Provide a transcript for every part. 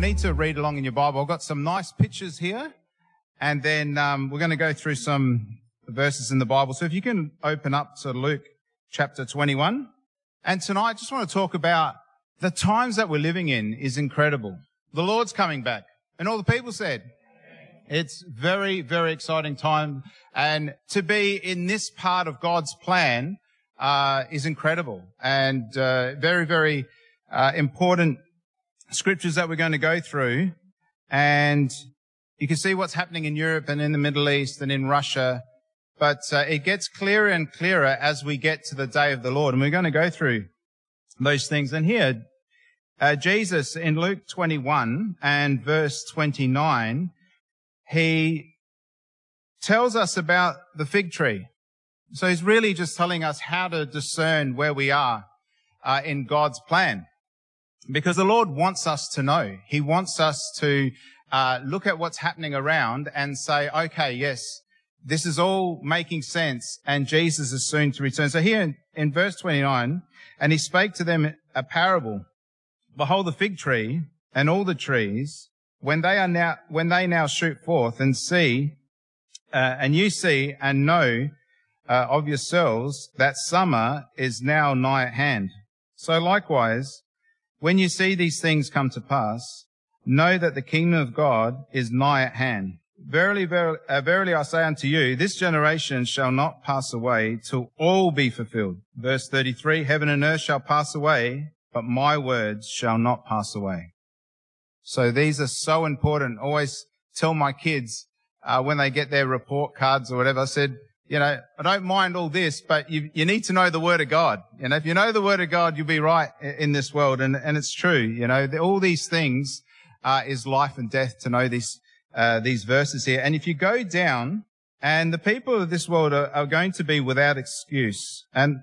need to read along in your Bible. I've got some nice pictures here, and then we're going to go through some verses in the Bible. So if you can open up to Luke chapter 21. And tonight I just want to talk about the times that we're living in is incredible. The Lord's coming back. And all the people said, it's very, very exciting time. And to be in this part of God's plan is incredible. And very, very important scriptures that we're going to go through. And you can see what's happening in Europe and in the Middle East and in Russia. But it gets clearer and clearer as we get to the day of the Lord. And we're going to go through those things. And here, Jesus in Luke 21 and verse 29, he tells us about the fig tree. So he's really just telling us how to discern where we are in God's plan. Because the Lord wants us to know. He wants us to look at what's happening around and say, okay, yes, this is all making sense, and Jesus is soon to return. So here in verse 29, and he spake to them a parable. Behold, the fig tree and all the trees, when they now shoot forth and see, and you see and know of yourselves that summer is now nigh at hand. So likewise, when you see these things come to pass, know that the kingdom of God is nigh at hand. Verily, verily, I say unto you, this generation shall not pass away till all be fulfilled. Verse 33, heaven and earth shall pass away, but my words shall not pass away. So these are so important. Always tell my kids, when they get their report cards or whatever, I said, I don't mind all this, but you need to know the word of God. If you know the word of God, you'll be right in this world. And it's true. All these things, is life and death to know these verses here. And if you go down, and the people of this world are going to be without excuse. And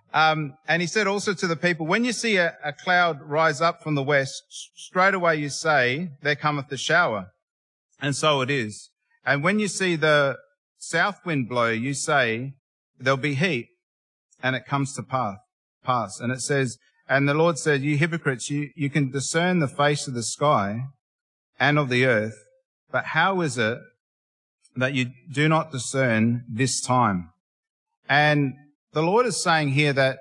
he said also to the people, when you see a cloud rise up from the west, straight away you say, there cometh the shower. And so it is. And when you see the south wind blow, you say, there'll be heat, and it comes to pass. And it says, and the Lord said, you hypocrites, you can discern the face of the sky and of the earth, but how is it that you do not discern this time? And the Lord is saying here that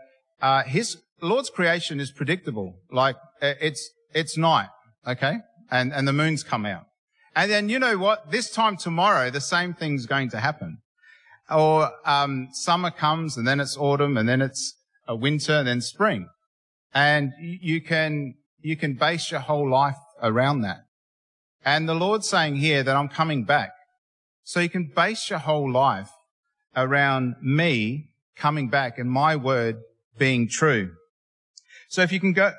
Lord's creation is predictable. Like it's night, okay, and the moon's come out, and then you know what? This time tomorrow, the same thing's going to happen. Or summer comes, and then it's autumn, and then it's a winter, and then spring, and you can base your whole life around that. And the Lord's saying here that I'm coming back. So you can base your whole life around me coming back and my word being true. So if you can go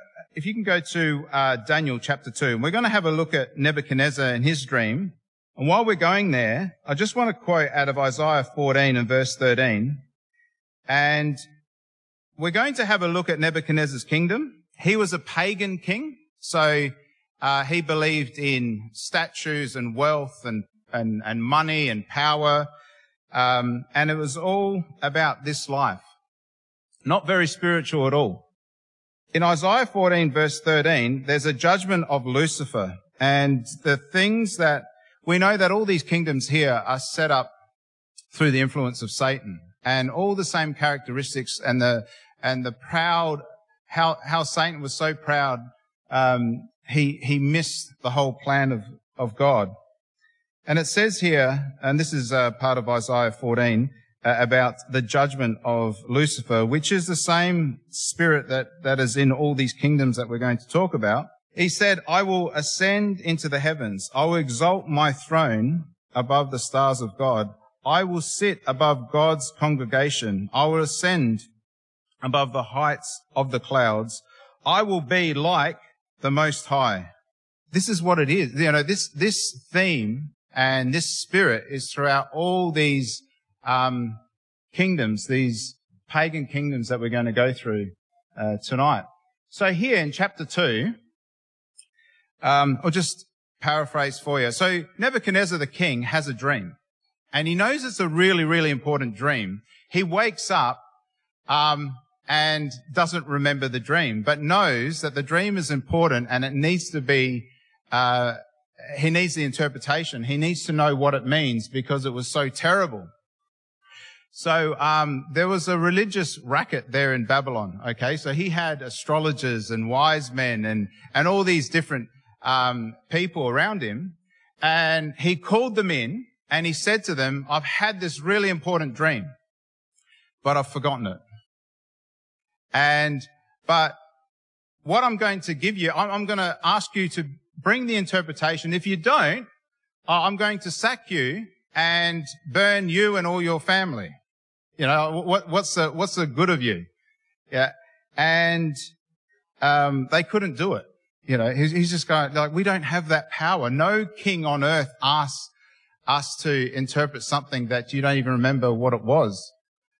to Daniel chapter 2, and we're going to have a look at Nebuchadnezzar and his dream. And while we're going there, I just want to quote out of Isaiah 14 and verse 13. And we're going to have a look at Nebuchadnezzar's kingdom. He was a pagan king, so he believed in statues and wealth and money and power. And it was all about this life. Not very spiritual at all. In Isaiah 14 verse 13, there's a judgment of Lucifer, and the things that we know that all these kingdoms here are set up through the influence of Satan, and all the same characteristics and the proud, how Satan was so proud, he missed the whole plan of God. And it says here, and this is part of Isaiah 14, about the judgment of Lucifer, which is the same spirit that is in all these kingdoms that we're going to talk about. He said, I will ascend into the heavens. I will exalt my throne above the stars of God. I will sit above God's congregation. I will ascend above the heights of the clouds. I will be like the Most High. This is what it is. This theme and this spirit is throughout all these kingdoms, these pagan kingdoms that we're going to go through tonight. So here in chapter 2, I'll just paraphrase for you. So Nebuchadnezzar the king has a dream, and he knows it's a really, really important dream. He wakes up and doesn't remember the dream, but knows that the dream is important and it needs to be he needs the interpretation. He needs to know what it means because it was so terrible. So there was a religious racket there in Babylon, okay? So he had astrologers and wise men and all these different people around him. And he called them in and he said to them, I've had this really important dream, but I've forgotten it. But what I'm going to give you, I'm going to ask you to bring the interpretation. If you don't, I'm going to sack you and burn you and all your family. You know, what's the good of you? Yeah. And, they couldn't do it. You know, he's just going like, we don't have that power. No king on earth asks us to interpret something that you don't even remember what it was.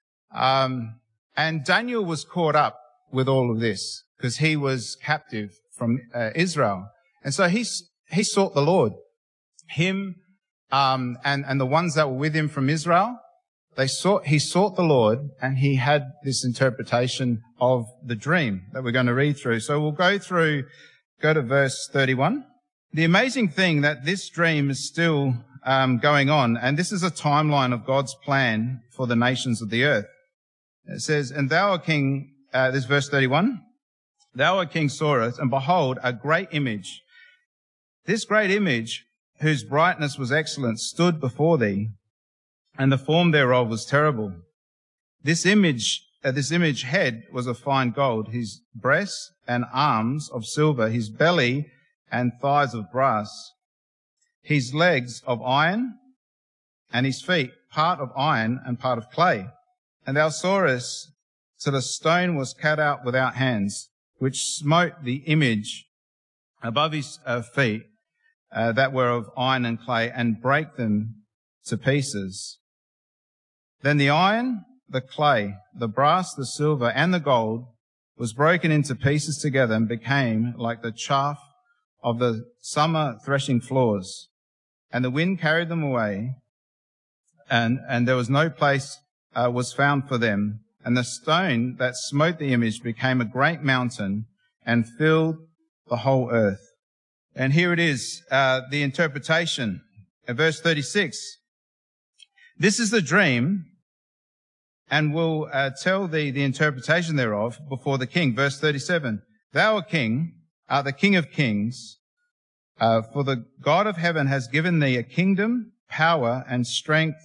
And Daniel was caught up with all of this because he was captive from Israel. And so he sought the Lord. Him, and the ones that were with him from Israel, he sought the Lord and he had this interpretation of the dream that we're going to read through. So we'll go to verse 31. The amazing thing that this dream is still going on, and this is a timeline of God's plan for the nations of the earth. It says, and thou, O king, this is verse 31, thou, O king, sawest, and behold, a great image. This great image, whose brightness was excellent, stood before thee, and the form thereof was terrible. This image head was of fine gold, his breasts and arms of silver, his belly and thighs of brass, his legs of iron, and his feet part of iron and part of clay. And thou sawest till a stone was cut out without hands, which smote the image above his feet, that were of iron and clay, and brake them to pieces. Then the iron, the clay, the brass, the silver, and the gold was broken into pieces together and became like the chaff of the summer threshing floors. And the wind carried them away, and there was no place was found for them. And the stone that smote the image became a great mountain and filled the whole earth. And here it is, the interpretation. Verse 36. This is the dream, and will tell thee the interpretation thereof before the king. Verse 37. Thou, O king, art the King of kings, for the God of heaven has given thee a kingdom, power, and strength,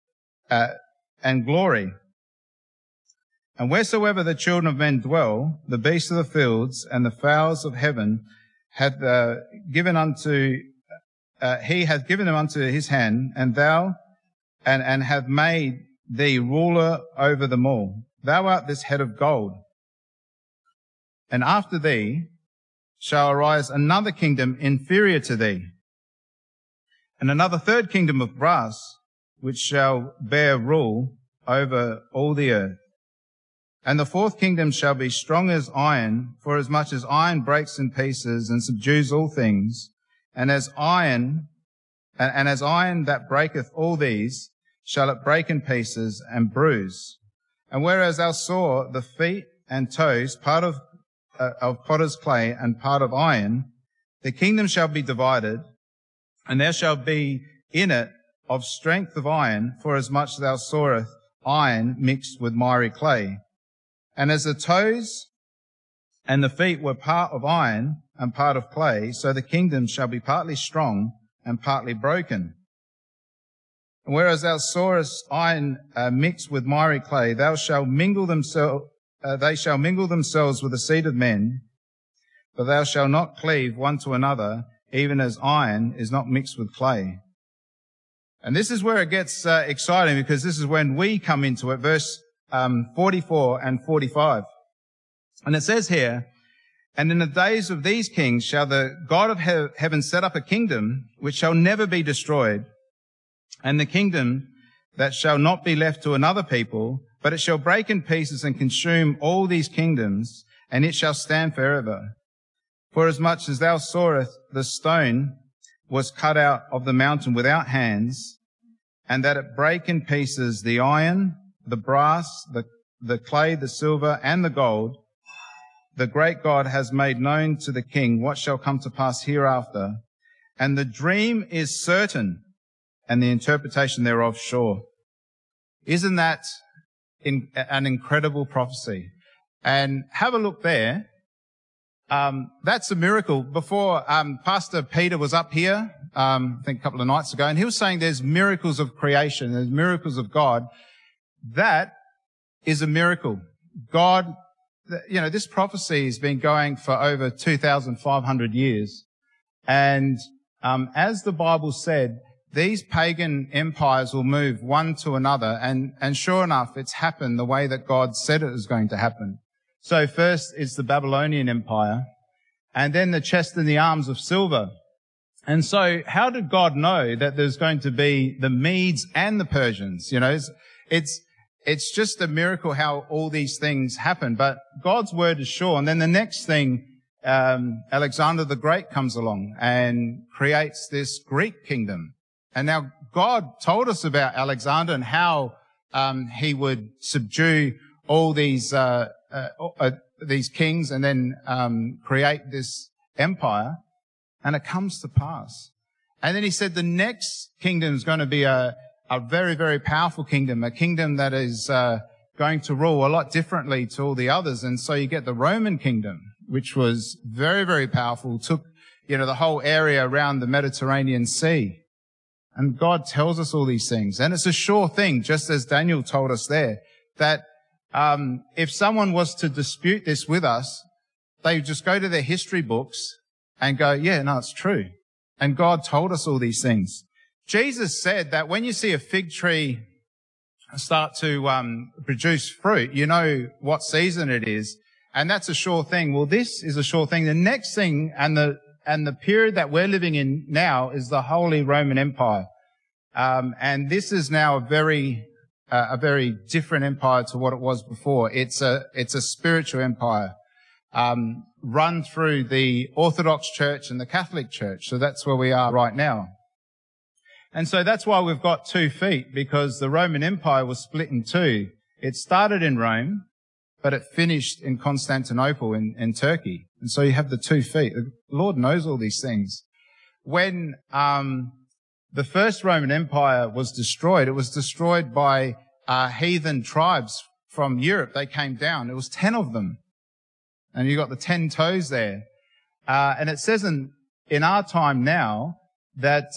and glory. And wheresoever the children of men dwell, the beasts of the fields and the fowls of heaven hath given unto, he hath given them unto his hand, and thou, and hath made thee ruler over them all. Thou art this head of gold. And after thee shall arise another kingdom inferior to thee, and another third kingdom of brass, which shall bear rule over all the earth. And the fourth kingdom shall be strong as iron, for as much as iron breaks in pieces and subdues all things, and as iron that breaketh all these, shall it break in pieces and bruise. And whereas thou saw the feet and toes, part of potter's clay and part of iron, the kingdom shall be divided, and there shall be in it of strength of iron, for as much as thou sawest iron mixed with miry clay. And as the toes and the feet were part of iron and part of clay, so the kingdom shall be partly strong and partly broken. And whereas thou sawest iron mixed with miry clay, they shall mingle themselves with the seed of men, but thou shalt not cleave one to another, even as iron is not mixed with clay. And this is where it gets exciting, because this is when we come into it, verse 44 and 45. And it says here, and in the days of these kings shall the God of heaven set up a kingdom which shall never be destroyed, and the kingdom that shall not be left to another people, but it shall break in pieces and consume all these kingdoms, and it shall stand forever. For as much as thou sawest the stone was cut out of the mountain without hands, and that it brake in pieces the iron, the brass, the clay, the silver, and the gold, the great God has made known to the king what shall come to pass hereafter. and the dream is certain, and the interpretation thereof sure. Isn't that an incredible prophecy? And have a look there. That's a miracle. Before, Pastor Peter was up here, I think a couple of nights ago, and he was saying there's miracles of creation, there's miracles of God. That is a miracle. God, this prophecy has been going for over 2,500 years. And, as the Bible said, these pagan empires will move one to another. And sure enough, it's happened the way that God said it was going to happen. So first is the Babylonian Empire, and then the chest and the arms of silver. And so how did God know that there's going to be the Medes and the Persians? It's just a miracle how all these things happen, but God's word is sure. And then the next thing, Alexander the Great comes along and creates this Greek kingdom. And now God told us about Alexander and how, he would subdue all these kings and then, create this empire. And it comes to pass. And then he said the next kingdom is going to be a very, very powerful kingdom, a kingdom that is going to rule a lot differently to all the others. And so you get the Roman kingdom, which was very, very powerful, took, the whole area around the Mediterranean Sea. And God tells us all these things. And it's a sure thing, just as Daniel told us there, that if someone was to dispute this with us, they would just go to their history books and go, yeah, no, it's true. And God told us all these things. Jesus said that when you see a fig tree start to produce fruit, you know what season it is. And that's a sure thing. Well, this is a sure thing. The next thing and the period that we're living in now is the Holy Roman Empire. And this is now a very different empire to what it was before. It's a spiritual empire. Run through the Orthodox Church and the Catholic Church. So that's where we are right now. And so that's why we've got 2 feet, because the Roman Empire was split in two. It started in Rome, but it finished in Constantinople in Turkey. And so you have the 2 feet. The Lord knows all these things. When the first Roman Empire was destroyed, it was destroyed by heathen tribes from Europe. They came down. It was 10 of them. And you got the 10 toes there. And it says in our time now that,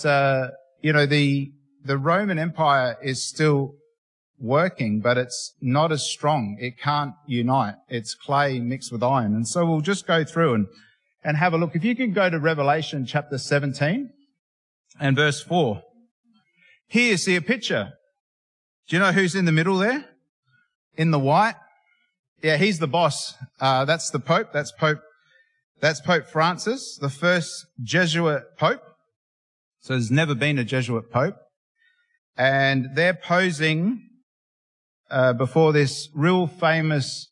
the Roman Empire is still working, but it's not as strong. It can't unite. It's clay mixed with iron. And so we'll just go through and have a look. If you can go to Revelation chapter 17 and verse 4. Here you see a picture. Do you know who's in the middle there? In the white? Yeah, he's the boss. That's the Pope. That's Pope Francis, the first Jesuit Pope. So there's never been a Jesuit Pope. And they're posing before this real famous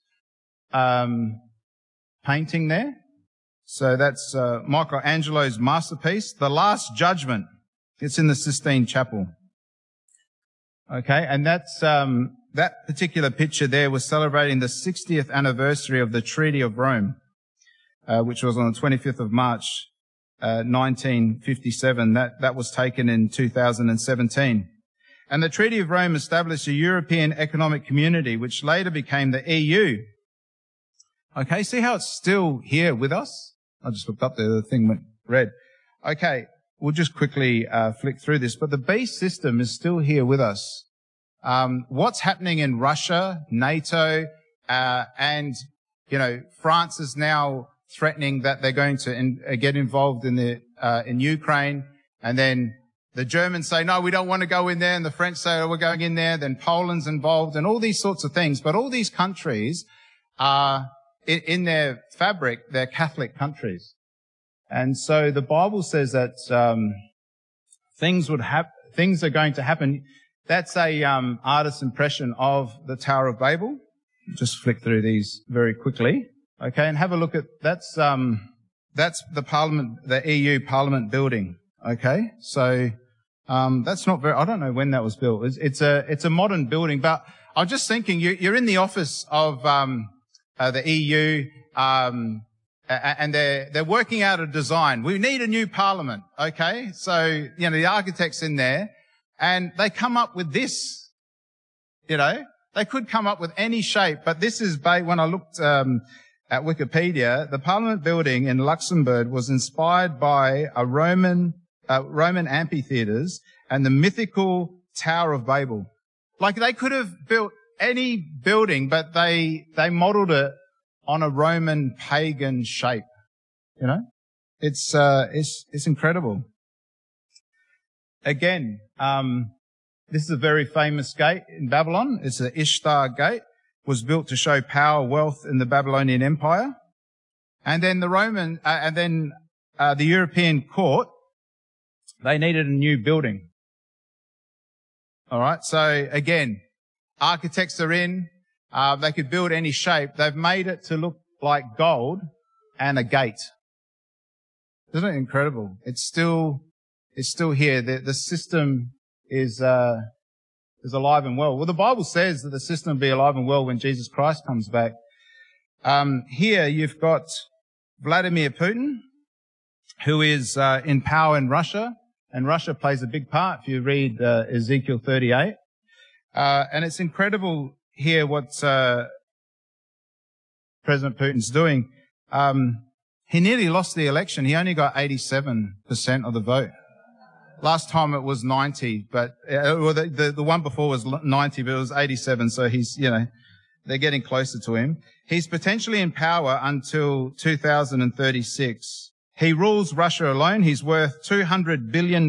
painting there. So that's Michelangelo's masterpiece, The Last Judgment. It's in the Sistine Chapel. Okay, and that's that particular picture there was celebrating the 60th anniversary of the Treaty of Rome, which was on the 25th of March, 1957. That was taken in 2017. And the Treaty of Rome established a European Economic Community, which later became the EU. Okay, see how it's still here with us? I just looked up there, the thing went red. Okay, we'll just quickly flick through this, but the beast system is still here with us. What's happening in Russia, NATO, and, France is now threatening that they're going to get involved in Ukraine, and then the Germans say, no, we don't want to go in there, and the French say, oh, we're going in there, then Poland's involved, and all these sorts of things. But all these countries are, in their fabric, they're Catholic countries. And so the Bible says that things are going to happen. That's a artist's impression of the Tower of Babel. Just flick through these very quickly. Okay, and have a look at that's the Parliament, the EU Parliament building. Okay, so that's not very. I don't know when that was built. It's a modern building, but I was just thinking you're in the office of the EU. and they're working out a design. We need a new parliament. Okay. So, the architect's in there and they come up with this, they could come up with any shape, but this is when I looked, at Wikipedia, the Parliament building in Luxembourg was inspired by Roman amphitheaters and the mythical Tower of Babel. Like they could have built any building, but they modeled it on a Roman pagan shape. It's incredible. Again, this is a very famous gate in Babylon. It's the Ishtar Gate. Was built to show power, wealth in the Babylonian Empire. And then the European court, they needed a new building. All right. So again, architects are in, they could build any shape. They've made it to look like gold and a gate. Isn't it incredible? It's still here. The system is alive and well. Well, the Bible says that the system will be alive and well when Jesus Christ comes back. Here you've got Vladimir Putin, who is in power in Russia, and Russia plays a big part if you read Ezekiel 38. And it's incredible here what President Putin's doing. He nearly lost the election. He only got 87% of the vote. Last time it was 90, but the one before was 90, but it was 87. So he's, they're getting closer to him. He's potentially in power until 2036. He rules Russia alone. He's worth $200 billion.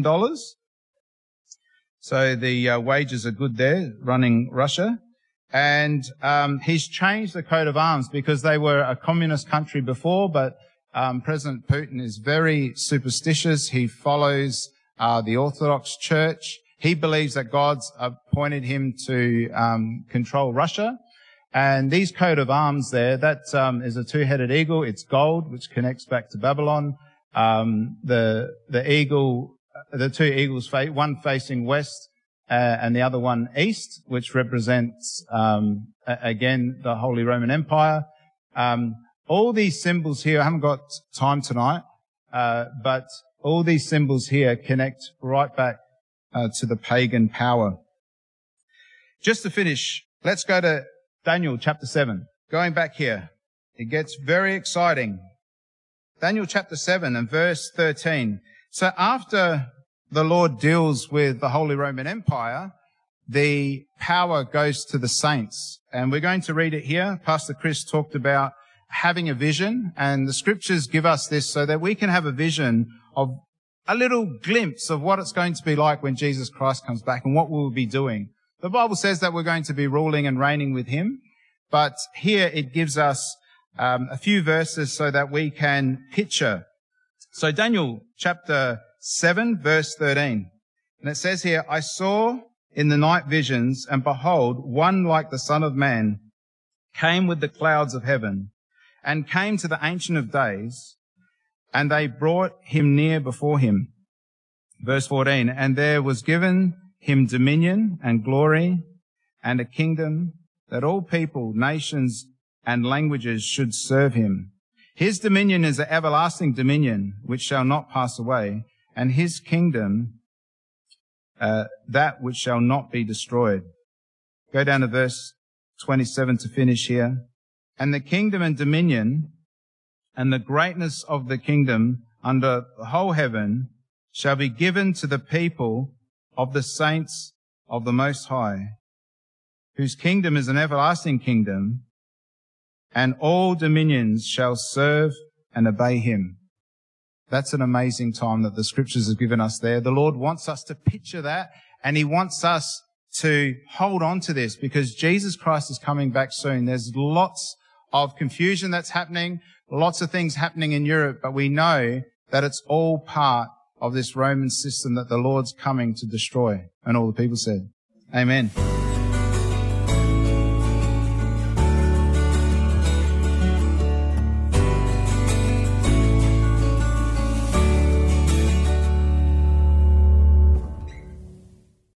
So the wages are good there, running Russia. And he's changed the coat of arms because they were a communist country before, but President Putin is very superstitious. He follows the Orthodox Church. He believes that God's appointed him to control Russia. And these coat of arms there, that is a two-headed eagle. It's gold, which connects back to Babylon. The eagle, the two eagles, one facing west and the other one east, which represents again the Holy Roman Empire. All these symbols here, I haven't got time tonight, but all these symbols here connect right back to the pagan power. Just to finish, let's go to Daniel chapter 7. Going back here, it gets very exciting. Daniel chapter 7 and verse 13. So after the Lord deals with the Holy Roman Empire, the power goes to the saints. And we're going to read it here. Pastor Chris talked about having a vision, and the scriptures give us this so that we can have a vision of a little glimpse of what it's going to be like when Jesus Christ comes back and what we'll be doing. The Bible says that we're going to be ruling and reigning with him, but here it gives us a few verses so that we can picture. So Daniel chapter 7 verse 13, and it says here, I saw in the night visions, and behold, one like the Son of Man came with the clouds of heaven, and came to the Ancient of Days, and they brought him near before him. Verse 14, and there was given him dominion and glory and a kingdom, that all people, nations, and languages should serve him. His dominion is an everlasting dominion which shall not pass away, and his kingdom that which shall not be destroyed. Go down to verse 27 to finish here. And the kingdom and dominion and the greatness of the kingdom under the whole heaven shall be given to the people of the saints of the Most High, whose kingdom is an everlasting kingdom, and all dominions shall serve and obey him. That's an amazing time that the scriptures have given us there. The Lord wants us to picture that, and he wants us to hold on to this because Jesus Christ is coming back soon. There's lots of confusion that's happening, lots of things happening in Europe, but we know that it's all part of this Roman system that the Lord's coming to destroy. And all the people said, Amen.